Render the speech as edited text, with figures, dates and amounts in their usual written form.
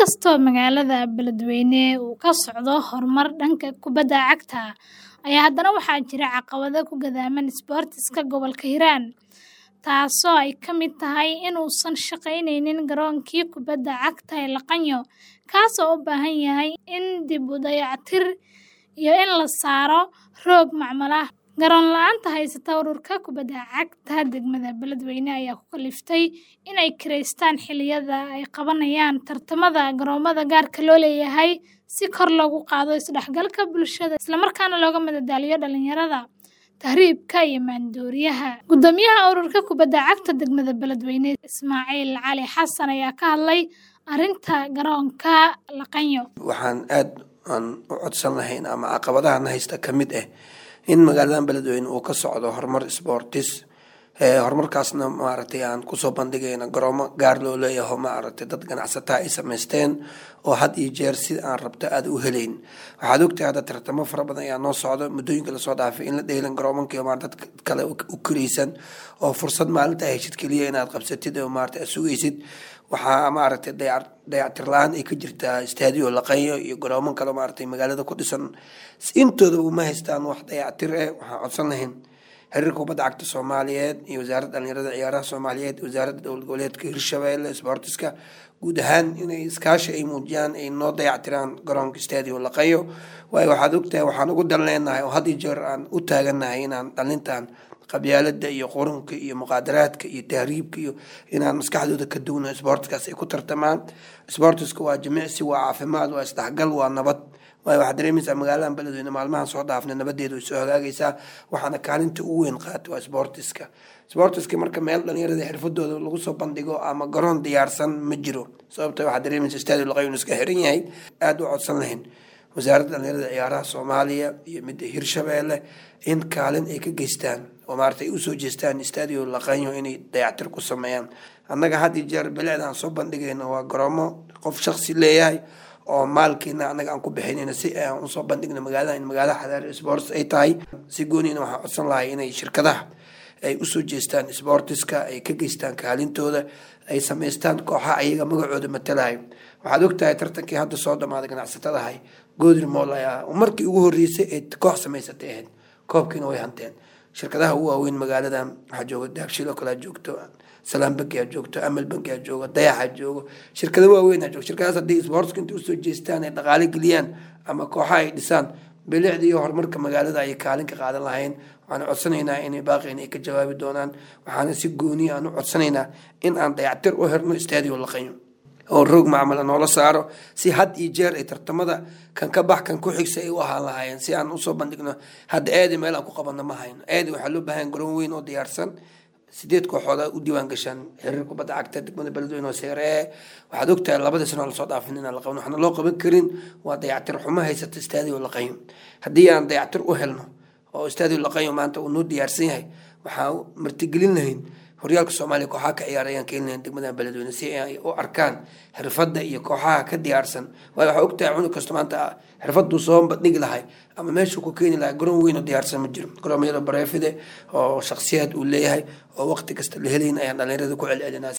Inkastoo magaalada Beledweyne uu ka socdo horumar dhanka kubadda cagta ah, ayaa haddana waxaa jira caqabado ku gadaaman isboortiska gobolka Hiiraan, taasoo ay ka mid tahay in uusan shaqaynaynin garoonkii kubadda cagta ee Laqanyo, kaasoo u baahan yahay in dib u dayactir iyo in la saaro roog macmal ah. Garoon la'aanta haysata ururka kubadda cagta degmada Beledweyne ayaa ku kaliftay in ay kireystaan xilliyada ay qabanayaan tartamada garoomada gaarka loo leeyahay si kor loogu qaado isdhexgalka bulshada isla markaana looga madadaaliyo dhalinyarada tahriibka iyo maandooriyaha. Guddoomiyaha ururka kubadda cagta degmada Beledweyne Ismaaciil Cali Xasan ayaa ka hadlay arrinta garoonka Laqanyo. Waxaan aad u codsan lahayn ama caqabadaha haysta ka mid ah in magaalada Beledweyne uu ka socdo horumar sportis horumarkaasna maaragtay aan kusoo bandhigayna garoomo gaar loo leeyahay maaragtay dad ganacsataa ay samaysteen oo had iyo jeer si aan rabto aad u helayn. Waxaad ogtahay hadda tartamo fara badan ayaa noo socdo muddooyinka lasoo dhaafay in la dheelan garoomankii oo dad kale u kiraysan oo fursad maalinta heshid keliya inaad qabsatid oo maaragtay aad sugaysid. Waxaa maaragtay dayactir la'aan ay ka jirtaa istaadio Laqanyo iyo garoomo kale maaragtay magaalada ku dhisan intooda uma haystaan wax dayactir ah. Waxaan codsan lahayn xiriirka kubadda cagta Soomaaliyeed iyo wasaaradda dhalinyarada ciyaaraha Soomaaliyeed, wasaaradda dowlad goboleedka Hirshabelle sportiska guud ahaan inay iskaashi ay muujiyaan ay noo dayactiraan garoonka istaadio Laqanyo. Waayo waxaad ogtahay waxaan ugu dalneenahay oo had iyo jeer aan u taaganahay inaan dhalintaan qabyaaladda iyo qurunka iyo muqaadaraadka iyo tahriibka iyo inaan maskaxdooda ka duwno isboortiskaas ay ku tartamaan. Isboortiska waa jimicsi, waa caafimaad, waa isdhexgal, waa nabad. waayo waxaad dareemaysaa magaalada Beledweyne maalmahan soo dhaafnay nabadeedu way soo hagaagaysaa, waxaana kaalinta ugu weyn qaata waa isboortiska marka meel dhalinyarada xirfadooda lagu soo bandhigo ama garoon diyaarsan ma jiro. Sababtoo waxaad dareemaysaa istaadio Laqanyo iska xiran yahay. aad u codsan lahayn wasaaradda dhalinyarada ciyaaraha Soomaaliya iyo midda Hirshabelle in kaalin ay ka geystaan oo maaragtay u soo jeestaan istaadio Laqanyo inay dayactir ku sameeyaan. annaga had iyo jeer bilicdaan soo bandhigayno waa garoomo qof shakhsi leeyahay oo maalkiina annaga aan ku bixinayna si aan u soo bandhigno magaalada in magaalo xadaari sports ay tahay. si gooniina waxaan codsan lahay inay shirkadaha ay u soo jeestaan sportiska, ay ka geystaan kaalintooda, ay samaystaan kooxaha ayaga magacooda matalayo. waxaad ogtahay tartankii hadda soo dhamaaday ganacsatadahay Godri Mall ayaa markii ugu horeysay ee koox samaysatay ahayd, koobkiina way hanteen. shirkadaha ugu waaweyn magaalada waxaa jooga Dahabshiil oo kale joogto, Salaam Bank ayaa joogto, Amal Bank ayaa jooga, Dayax jooga, shirkado waaweyn ayaa jooga. shirkadaas haddii sportska inta usoo jeestaan ay dhaqaale geliyaan ama kooxaha ay dhisaan bilicda iyo horumarka magaalada ay kaalin ka qaadan lahayn. waxaan codsanaynaa inay baaqeen ay ka jawaabi doonaan. waxaana si gooni aan u codsanaynaa in aan dayactir u herno istaadio Laqanyo oo roog macmal noola saaro si had iyo jeer ay tartamada kan ka bax kan ku xigsa ay u ahaan lahaayeen si aan usoo bandhigno. hadda aadi meel aan ku qabanno ma hayno. aadi waxaa loo baahan garoon weyn oo diyaarsan 8 kooxood u diiwaan gashaan xiriirka kubadda cagta degmada Beledweyne oo Seere. waxaad ogtahay 2 sano la soo dhaafin in la qaban waxna loo qaban karin waa dayactir xumo haysata istaadio Laqanyo. haddii aan dayactir u helno oo istaadio Laqanyo maanta uu noo diyaarsan yahay waxaa martigelin lahayn horyaalka Soomaaliya kooxaha ka ciyaarayaan keenayaan degmada Beledweyne si ay u arkaan xirfadda iyo kooxaha ka diyaarsan. waayo waxaa ogtahay cunug kasta maanta xirfaddu soo bandhigi lahay ama meesha ku keeni lahay garoon weyn oo diyaarsan ma jiro. garoomada bareefide oo shakhsiyaad uu leeyahay oo waqti kasta la helayn ayaan dhalinyarada ku celcelinaa.